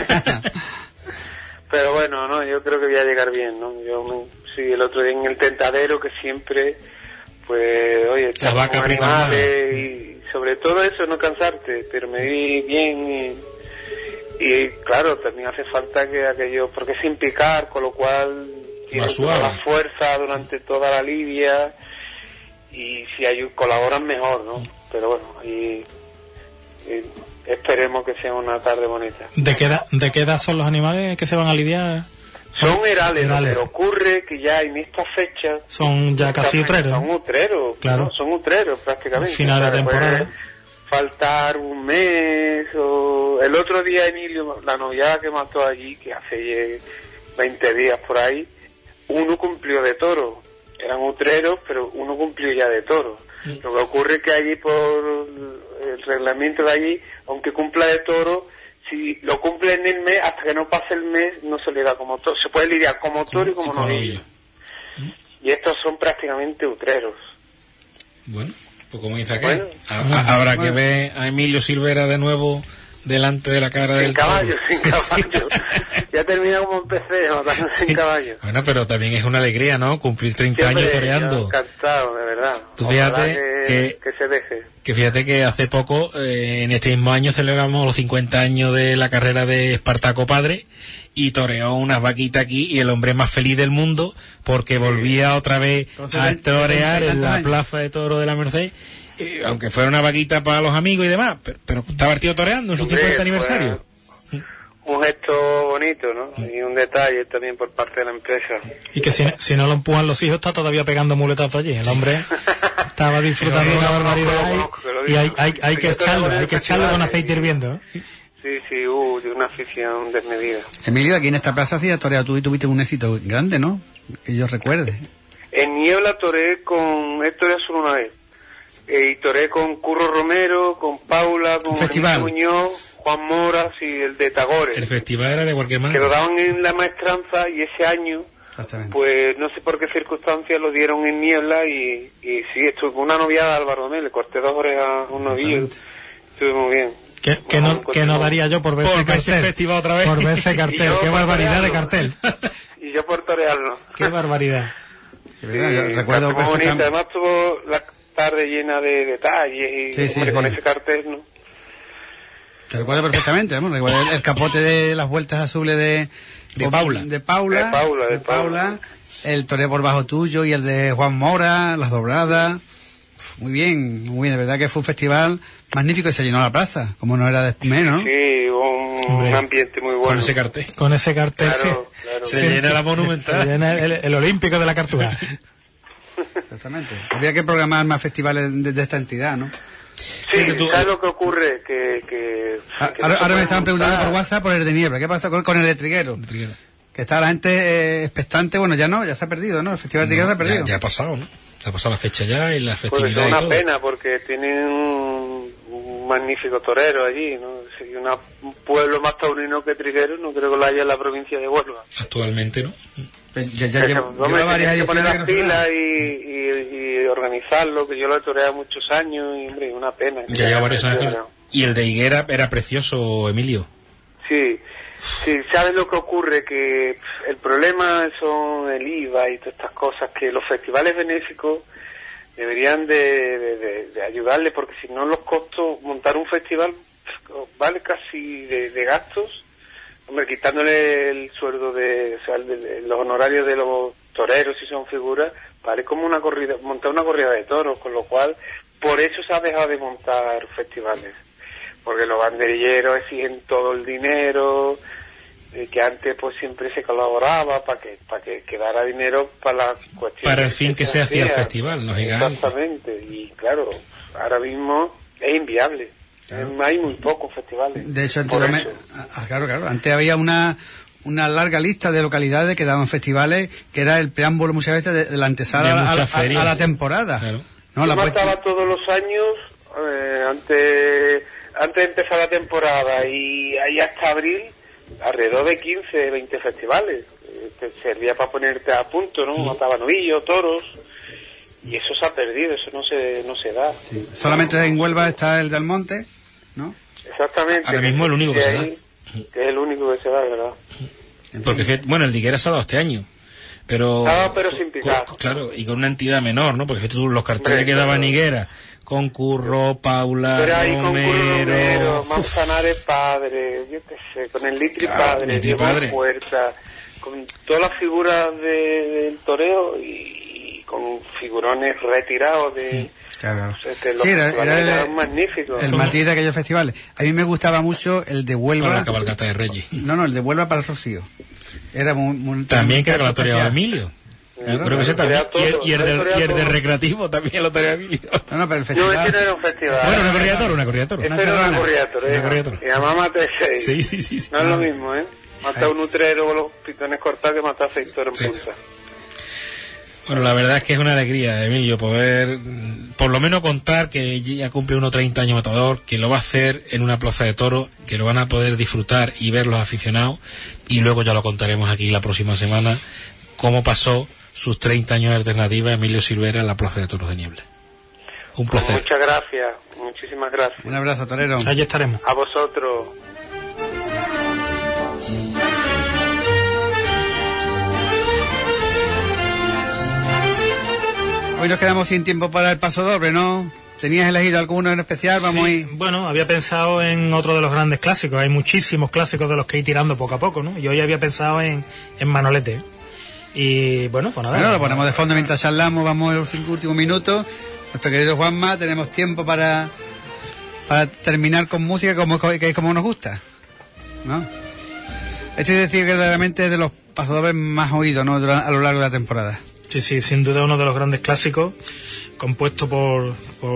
Pero bueno, no, yo creo que voy a llegar bien, ¿no? Sí, el otro día en el tentadero, que siempre, pues, oye, la vaca con animales y sobre todo eso, no cansarte, pero me vi bien y claro, también hace falta que aquello, porque sin picar, con lo cual tiene toda la fuerza durante toda la lidia y si colaboran mejor, ¿no? Pero bueno, y esperemos que sea una tarde bonita. ¿De qué edad son los animales que se van a lidiar? Son herales, pero ocurre que ya en estas fechas son ya casi utreros. Son utreros, claro. ¿No? Son utreros prácticamente. Final de temporada. Faltar un mes o... El otro día Emilio, la novillada que mató allí, que hace 20 días por ahí, uno cumplió de toro. Eran utreros, pero uno cumplió ya de toro. Sí. Lo que ocurre es que allí por el reglamento de allí, aunque cumpla de toro, si lo cumple en el mes, hasta que no pase el mes, no se le da como toro. Se puede lidiar como toro y como novillo. Y estos son prácticamente utreros. Bueno, pues como dice aquel, habrá que ver a Emilio Silvera de nuevo delante de la cara del caballo, sin caballo. Ya termina como empecé, matando sin caballo. Bueno, pero también es una alegría, ¿no? Cumplir 30 años toreando. Encantado, de verdad. Tú fíjate que se deje. Que fíjate que hace poco, en este mismo año, celebramos los 50 años de la carrera de Espartaco Padre y toreó unas vaquitas aquí y el hombre más feliz del mundo porque volvía otra vez a torear en la plaza de toro de la Merced. Aunque fuera una vaquita para los amigos y demás, pero estaba el tío toreando en su 50 aniversario. Un gesto bonito, ¿no? Y un detalle también por parte de la empresa. Y que si no lo empujan los hijos, está todavía pegando muletazos allí. El hombre estaba disfrutando una barbaridad y hay que echarlo con aceite hirviendo. Sí, de una afición desmedida. Emilio, aquí en esta plaza sí has toreado tú y tuviste un éxito grande, ¿no? Que yo recuerde. En Niebla toreé solo una vez. Y toré con Curro Romero, con Paula, con Muñoz, Juan Mora y el de Tagores. El festival era de cualquier manera. Que lo daban en la maestranza y ese año, pues no sé por qué circunstancias lo dieron en Niebla y sí, estuve con una noviada de Álvaro Domé, le corté 2 orejas a un novillo, estuve muy bien. Que no daría yo por ver ese cartel. Festival otra vez. Por ver ese cartel, qué barbaridad de cartel. Y yo por torearlo. Qué barbaridad. Sí, recuerdo muy bonito, además tuvo la tarde llena de detalles y con ese cartel, ¿no? Te recuerdo perfectamente, ¿no? Recuerdo el capote de las vueltas azules de Paula, el toreo por bajo tuyo y el de Juan Mora, las dobladas. Muy bien, de verdad que fue un festival magnífico y se llenó la plaza, como no era de menos, ¿no? Sí, un ambiente muy bueno. Con ese cartel, claro. Se llena la Monumental. Se llena el Olímpico de la Cartuja. Exactamente. Habría que programar más festivales de esta entidad, ¿no? Sí, ¿sabes lo que ocurre? Que ahora me estaban preguntando por WhatsApp por el de Niebla. ¿Qué pasa con el de Triguero? que está la gente expectante. Bueno, ya no, ya se ha perdido, ¿no? El Festival de Higuera se ha perdido. Ya ha pasado, ¿no? Ya ha pasado la fecha ya y la Pues festividad. es y una todo. pena porque tienen un magnífico torero allí, ¿no? Si un pueblo más taurino que Trigueros no creo que lo haya en la provincia de Huelva. Actualmente, ¿no? Pues ya lleva varias que poner ediciones las que no se da. pilas y organizarlo, que yo lo he toreado muchos años y, hombre, una pena. Ya lleva varios años. Y el de Higuera era precioso, Emilio. Sí, ¿sabes lo que ocurre? Que el problema son el IVA y todas estas cosas, que los festivales benéficos deberían de ayudarle, porque si no los costos, montar un festival vale casi de gastos, hombre, quitándole el sueldo los honorarios de los toreros si son figuras, vale como montar una corrida de toros, con lo cual, por eso se ha dejado de montar festivales. Porque los banderilleros exigen todo el dinero, que antes pues siempre se colaboraba para que quedara dinero para la cuestión. Para el fin que se hacía el festival, lógicamente. Exactamente, y claro, ahora mismo es inviable. Claro. Hay muy pocos festivales. De hecho, claro, antes había una larga lista de localidades que daban festivales, que era el preámbulo muchas veces de la antesala a la temporada. Claro. ¿No? Yo mataba todos los años, antes de empezar la temporada y ahí hasta abril, alrededor de 15, 20 festivales. Te servía para ponerte a punto, ¿no? Mataba novillos, toros, y eso se ha perdido, eso no se da. Sí. Solamente en Huelva está el de Almonte, ¿no? Exactamente. Ahora mismo el único que se da. Que es el único que se da, ¿verdad? Porque, bueno, el de Higuera se ha dado este año. Pero sin picar. Claro, y con una entidad menor, ¿no? Porque tú los carteles que daban Higuera, con Curro, Paula, Romero, Manzanares Padre, yo qué sé, con el Litri Padre, Diego Puerta, con todas las figuras del toreo y con figurones retirados de... Claro. Era magnífico. El matiz de aquellos festivales. A mí me gustaba mucho el de Huelva. Para la cabalgata de Reyes. No, el de Huelva para el Rocío. Era muy también que era la toreaba Emilio. Yo creo que ese también. Y el de recreativo también lo toreaba Emilio. No, pero el festival. No, ese no era un festival. Bueno, una corrida de toro. Ese era una corrida de toro. Y además maté 6. Sí. No es lo mismo, ¿eh? Maté un utrero con los pitones cortados que maté 6 toros en punta. Bueno, la verdad es que es una alegría, Emilio, poder por lo menos contar que ya cumple unos 30 años Matador, que lo va a hacer en una plaza de toros, que lo van a poder disfrutar y ver los aficionados, y luego ya lo contaremos aquí la próxima semana, cómo pasó sus 30 años de alternativa Emilio Silvera en la plaza de toros de Niebla. Un placer. Muchas gracias, muchísimas gracias. Un abrazo, torero. Allí estaremos. A vosotros. Hoy nos quedamos sin tiempo para el paso doble, ¿no? ¿Tenías elegido alguno en especial? Bueno, había pensado en otro de los grandes clásicos. Hay muchísimos clásicos de los que ir tirando poco a poco, ¿no? Y hoy había pensado en Manolete. Y bueno, pues nada. Bueno, lo ponemos de fondo mientras charlamos, vamos a los 5 últimos minutos. Nuestro querido Juanma, tenemos tiempo para terminar con música que es como nos gusta, ¿no? Este es decir, verdaderamente es de los pasodobles más oídos, ¿no? A lo largo de la temporada. Sí, sin duda uno de los grandes clásicos, compuesto por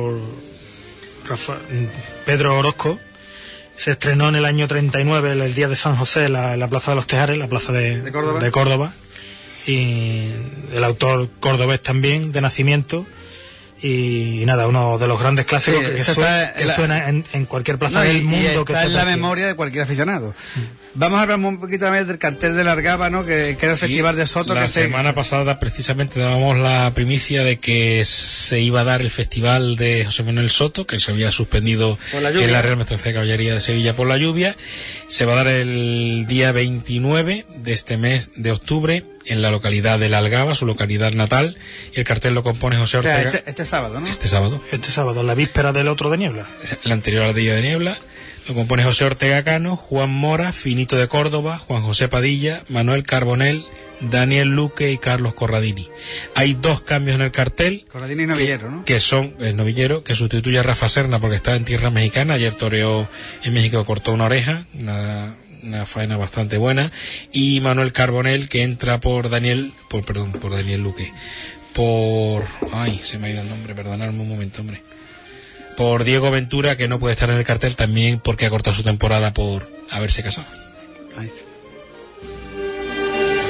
Pedro Orozco. Se estrenó en el año 39, el día de San José, en la Plaza de los Tejares, la plaza de Córdoba. Y el autor cordobés también, de nacimiento. Y nada, uno de los grandes clásicos que suena en cualquier plaza del mundo. Está en la memoria de cualquier aficionado. Vamos a hablar un poquito también del cartel de Largaba, ¿no? Que era el Festival de Soto. La semana pasada precisamente dábamos la primicia de que se iba a dar el Festival de José Manuel Soto, que se había suspendido en la Real Maestranza de Caballería de Sevilla por la lluvia. Se va a dar el día 29 de este mes de octubre en la localidad de La Algaba, su localidad natal, y el cartel lo compone José Ortega. Este sábado, ¿no? Este sábado, en la víspera del otro de Niebla. La anterior al día de Niebla. Lo compone José Ortega Cano, Juan Mora, Finito de Córdoba, Juan José Padilla, Manuel Carbonell, Daniel Luque y Carlos Corradini. Hay 2 cambios en el cartel. Corradini y Novillero, ¿no? Que son el Novillero, que sustituye a Rafa Serna porque está en tierra mexicana. Ayer toreó en México, cortó una oreja, una faena bastante buena. Y Manuel Carbonell, que entra por Daniel Luque. Se me ha ido el nombre, perdonadme un momento, hombre. Por Diego Ventura, que no puede estar en el cartel también porque ha cortado su temporada por haberse casado. Ahí está.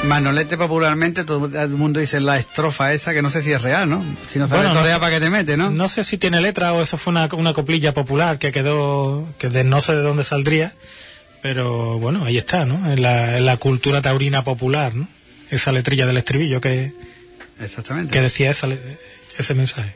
Manolete popularmente, todo el mundo dice la estrofa esa, que no sé si es real, ¿no? Si no sabes torear, ¿para qué te metes, no? No sé si tiene letra o eso fue una coplilla popular que quedó, no sé de dónde saldría, pero bueno, ahí está, ¿no? En la cultura taurina popular, ¿no? Esa letrilla del estribillo que decía ese mensaje.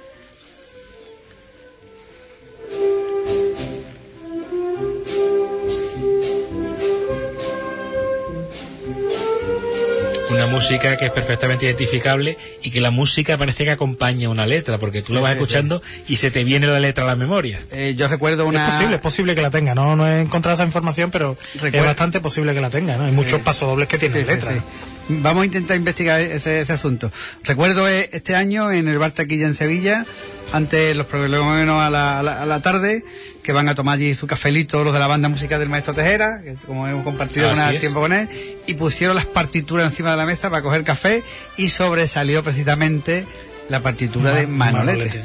Una música que es perfectamente identificable y que la música parece que acompaña una letra, porque tú la vas escuchando y se te viene la letra a la memoria. Yo recuerdo Es posible que la tenga, no he encontrado esa información, pero es bastante posible que la tenga, ¿no? Hay muchos pasodobles que tienen letra. Sí. Vamos a intentar investigar ese asunto. Recuerdo este año en el Bar Taquilla en Sevilla, antes los programas a la tarde, que van a tomar allí su cafelito los de la banda musical del maestro Tejera, que como hemos compartido tiempo con él, y pusieron las partituras encima de la mesa para coger café, y sobresalió precisamente la partitura de Manolete.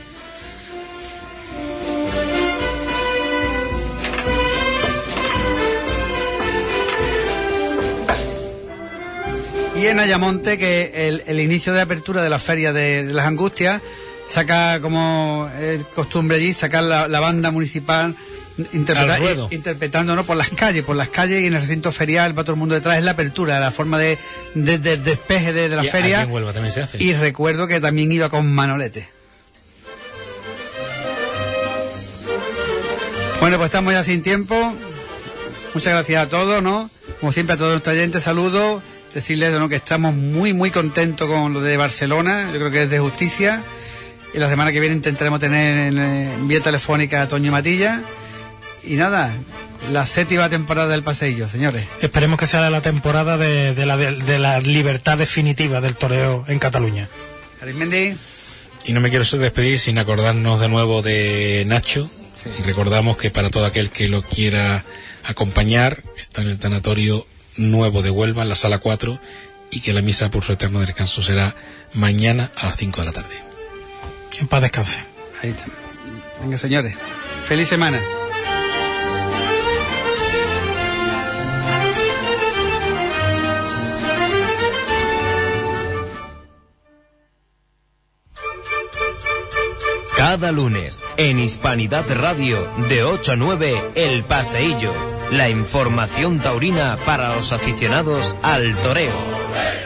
Y en Ayamonte, que el inicio de apertura de la feria de las Angustias, saca como costumbre allí, sacar la banda municipal interpretando, ¿no? por las calles y en el recinto ferial, va todo el mundo detrás, es la apertura, la forma de despeje de la feria. Aquí en Huelva también se hace. Y recuerdo que también iba con Manolete. Bueno, pues estamos ya sin tiempo. Muchas gracias a todos, ¿no? Como siempre a todos nuestros oyentes, saludos. Decirles, ¿no?, que estamos muy muy contentos con lo de Barcelona, yo creo que es de justicia, y la semana que viene intentaremos tener en vía telefónica a Toño Matilla, y nada, la 7ª temporada del Paseillo, señores. Esperemos que sea la temporada de la libertad definitiva del toreo en Cataluña. Arismendi. Y no me quiero despedir sin acordarnos de nuevo de Nacho, y recordamos que para todo aquel que lo quiera acompañar, está en el tanatorio nuevo de Huelva, en la sala 4, y que la misa por su eterno descanso será mañana a las 5 de la tarde. Que en paz descanse. Ahí está. Venga, señores, feliz semana. Cada lunes, en Hispanidad Radio, de 8 a 9, El Paseillo. La información taurina para los aficionados al toreo.